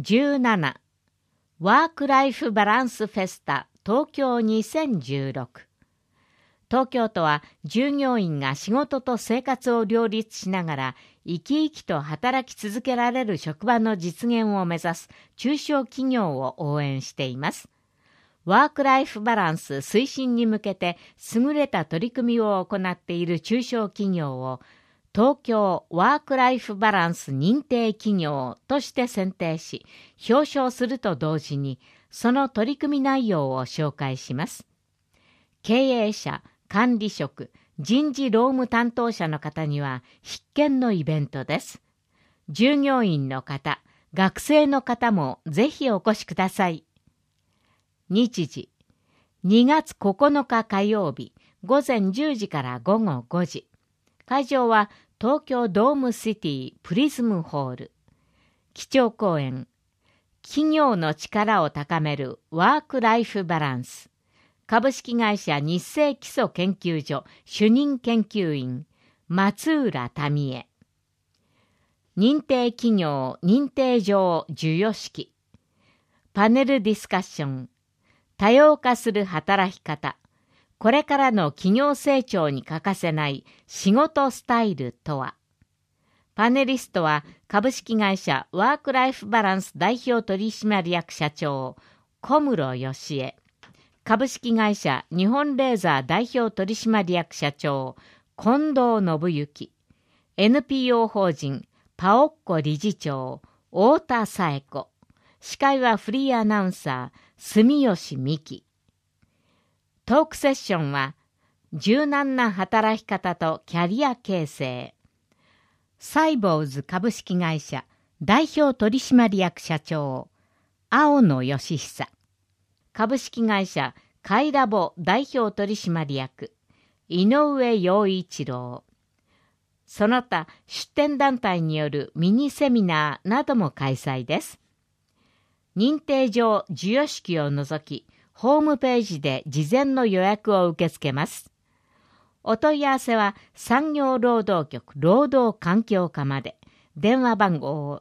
17ワークライフバランスフェスタ東京2016。東京都は従業員が仕事と生活を両立しながら生き生きと働き続けられる職場の実現を目指す中小企業を応援しています。ワークライフバランス推進に向けて優れた取り組みを行っている中小企業を東京ワークライフバランス認定企業として選定し、表彰すると同時にその取り組み内容を紹介します。経営者、管理職、人事労務担当者の方には必見のイベントです。従業員の方、学生の方もぜひお越しください。日時、2月9日火曜日、午前10時から午後5時。会場は東京ドームシティプリズムホール。基調講演、企業の力を高めるワークライフバランス。株式会社日清基礎研究所主任研究員松浦民恵。認定企業認定状授与式。パネルディスカッション。多様化する働き方。これからの企業成長に欠かせない仕事スタイルとは。パネリストは株式会社ワークライフバランス代表取締役社長小室義恵。株式会社日本レーザー代表取締役社長近藤信之。NPO 法人パオッコ理事長太田紗恵子。司会はフリーアナウンサー住吉美希。トークセッションは柔軟な働き方とキャリア形成。サイボーズ株式会社代表取締役社長青野義久。株式会社カイラボ代表取締役井上陽一郎。その他出展団体によるミニセミナーなども開催です。認定状授与式を除きホームページで事前の予約を受け付けます。お問い合わせは産業労働局労働環境課まで。電話番号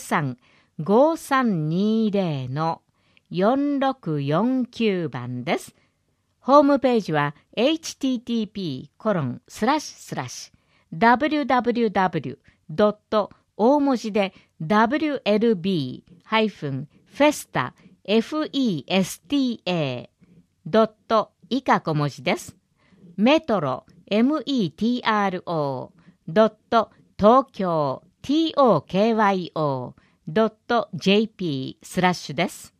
03-5320-4649 番です。ホームページは http://www. 大文字で wlb-festa.festa. 以下小文字です。メトロmetro.tokyo.tokyo.jp/ です。